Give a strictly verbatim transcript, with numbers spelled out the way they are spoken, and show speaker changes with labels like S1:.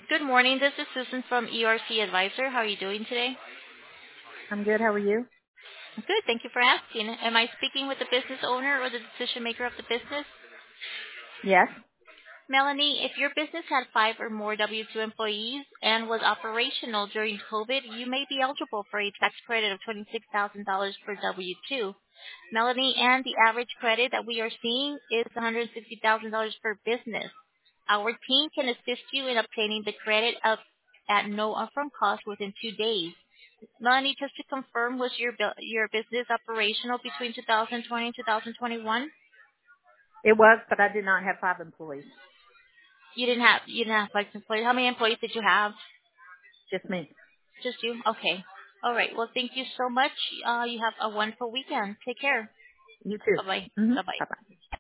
S1: Good morning. This is Susan from E R C Advisor. How are you doing today?
S2: I'm good. How are you?
S1: Good. Thank you for asking. Am I speaking with the business owner or the decision maker of the business?
S2: Yes.
S1: Melanie, if your business had five or more W two employees and was operational during COVID, you may be eligible for a tax credit of twenty-six thousand dollars per W two. Melanie, and the average credit that we are seeing is one hundred sixty thousand dollars per business. Our team can assist you in obtaining the credit up at no upfront cost within two days. Melanie, just to confirm, was your bu- your business operational between two thousand twenty and two thousand twenty-one?
S2: It was, but I did not have five employees.
S1: You didn't have you didn't have like employees. How many employees did you have?
S2: Just me.
S1: Just you? Okay. All right. Well, thank you so much. Uh, you have a wonderful weekend. Take care.
S2: You too.
S1: Bye bye.
S2: Mm-hmm.
S1: Bye bye.
S2: Bye-bye.